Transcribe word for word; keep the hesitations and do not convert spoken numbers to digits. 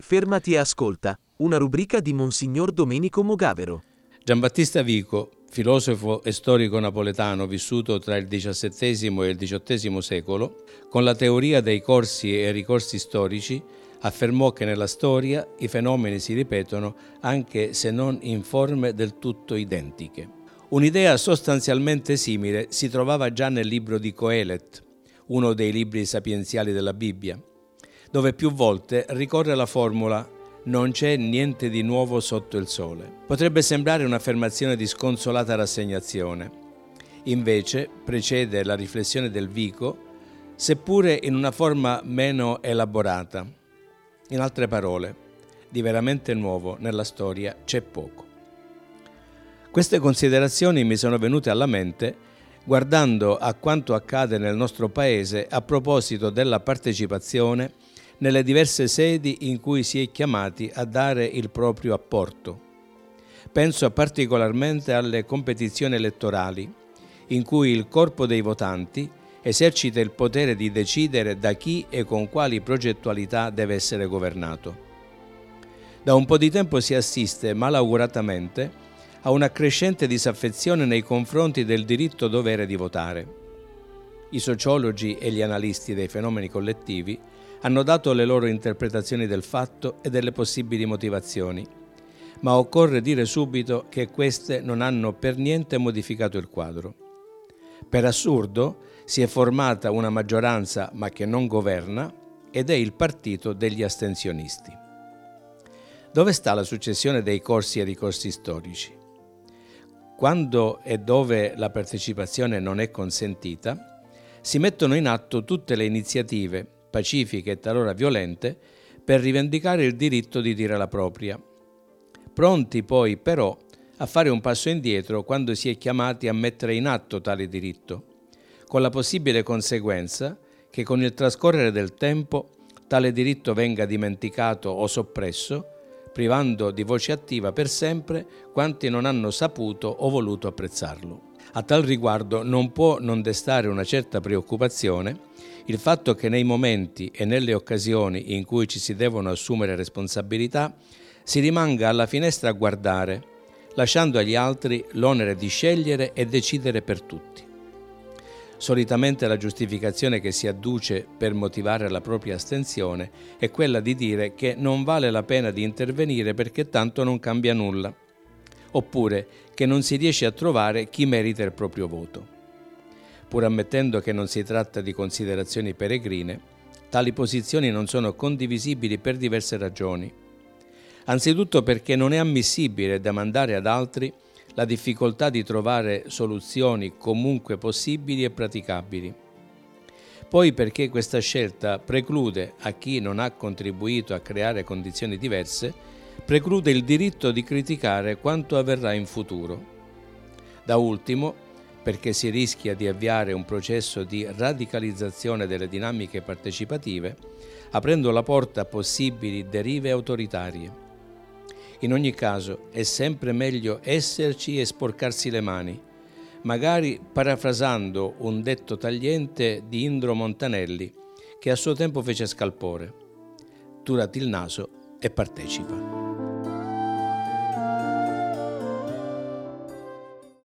Fermati e ascolta, una rubrica di Monsignor Domenico Mogavero. Giambattista Vico, filosofo e storico napoletano vissuto tra il diciassettesimo e il diciottesimo secolo, con la teoria dei corsi e ricorsi storici, affermò che nella storia i fenomeni si ripetono anche se non in forme del tutto identiche. Un'idea sostanzialmente simile si trovava già nel libro di Coelet, uno dei libri sapienziali della Bibbia, dove più volte ricorre la formula «non c'è niente di nuovo sotto il sole». Potrebbe sembrare un'affermazione di sconsolata rassegnazione. Invece precede la riflessione del Vico, seppure in una forma meno elaborata. In altre parole, di veramente nuovo nella storia c'è poco. Queste considerazioni mi sono venute alla mente guardando a quanto accade nel nostro Paese a proposito della partecipazione nelle diverse sedi in cui si è chiamati a dare il proprio apporto. Penso particolarmente alle competizioni elettorali, in cui il corpo dei votanti esercita il potere di decidere da chi e con quali progettualità deve essere governato. Da un po' di tempo si assiste malauguratamente a una crescente disaffezione nei confronti del diritto-dovere di votare. I sociologi e gli analisti dei fenomeni collettivi hanno dato le loro interpretazioni del fatto e delle possibili motivazioni, ma occorre dire subito che queste non hanno per niente modificato il quadro. Per assurdo si è formata una maggioranza ma che non governa ed è il partito degli astensionisti. Dove sta la successione dei corsi e ricorsi storici? Quando e dove la partecipazione non è consentita, si mettono in atto tutte le iniziative pacifiche e talora violente per rivendicare il diritto di dire la propria. Pronti poi però a fare un passo indietro quando si è chiamati a mettere in atto tale diritto, con la possibile conseguenza che con il trascorrere del tempo tale diritto venga dimenticato o soppresso, privando di voce attiva per sempre quanti non hanno saputo o voluto apprezzarlo. A tal riguardo non può non destare una certa preoccupazione il fatto che nei momenti e nelle occasioni in cui ci si devono assumere responsabilità si rimanga alla finestra a guardare, lasciando agli altri l'onere di scegliere e decidere per tutti. Solitamente la giustificazione che si adduce per motivare la propria astensione è quella di dire che non vale la pena di intervenire perché tanto non cambia nulla, oppure che non si riesce a trovare chi merita il proprio voto. Pur ammettendo che non si tratta di considerazioni peregrine, tali posizioni non sono condivisibili per diverse ragioni. Anzitutto perché non è ammissibile demandare ad altri la difficoltà di trovare soluzioni comunque possibili e praticabili. Poi perché questa scelta preclude a chi non ha contribuito a creare condizioni diverse, preclude il diritto di criticare quanto avverrà in futuro. Da ultimo, perché si rischia di avviare un processo di radicalizzazione delle dinamiche partecipative, aprendo la porta a possibili derive autoritarie. In ogni caso è sempre meglio esserci e sporcarsi le mani, magari parafrasando un detto tagliente di Indro Montanelli, che a suo tempo fece scalpore: turati il naso e partecipa.